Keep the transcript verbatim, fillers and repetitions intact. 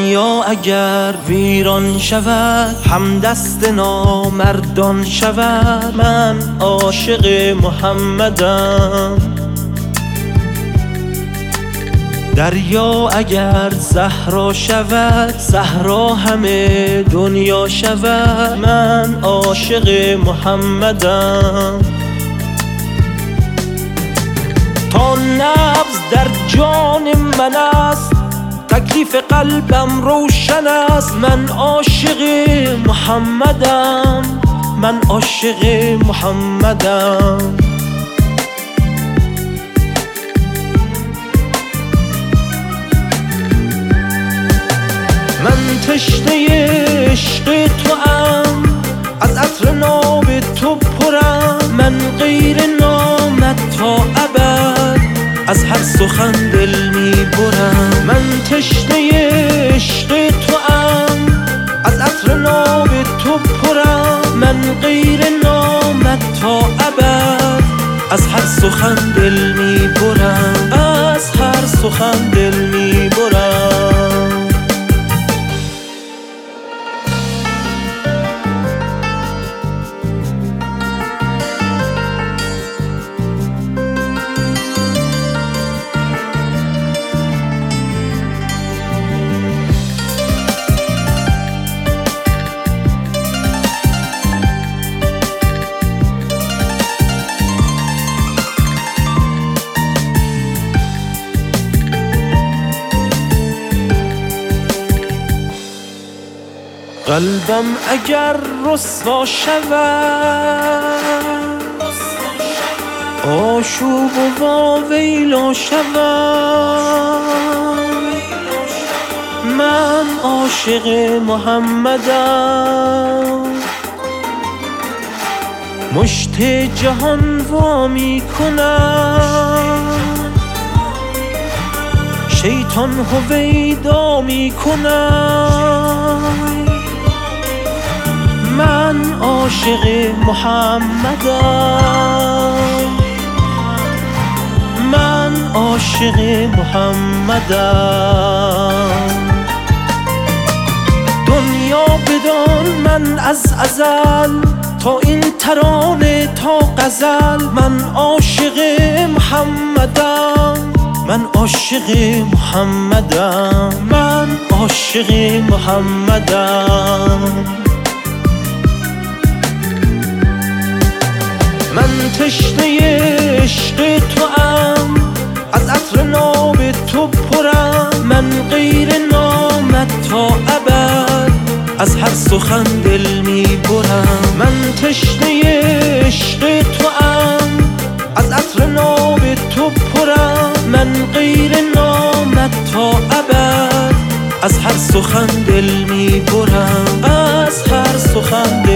دنیا اگر ویران شود، هم دست نامردان شود، من عاشق محمدم. دریا اگر صحرا شود، صحرا همه دنیا شود، من عاشق محمدم. تا نبض در جان من است، تکلیف قلبم روشن است، من عاشق محمدم، من عاشق محمدم. من تشنه عشق توام، از عطر ناب تو پرم، من غیر نامت تا ابد از هر سخن دل می برم. من تشنه عشق توام، از عطر ناب تو پرم، من غیر نامت تا ابد از هر سخن دل می برم، از هر سخن دل می برم. قلبم اگر رسوا شود، آشوب و واویلا شود، من عاشق محمدم. مشت جهان وا می کنم، شیطان هویدا می کنم، من عاشق محمدم، من عاشق محمدم. دنیا بدان من از ازل، تا این ترانه تا غزل، من عاشق محمدم، من عاشق محمدم، من عاشق محمدم. من تشنه عشق توام، از عطر ناب تو پرم، من غیر نامت تا ابد از هر سخن دل می برم. من تشنه عشق توام، از عطر ناب تو پرم، من غیر نامت تا ابد از هر سخن دل می برم، از هر سخن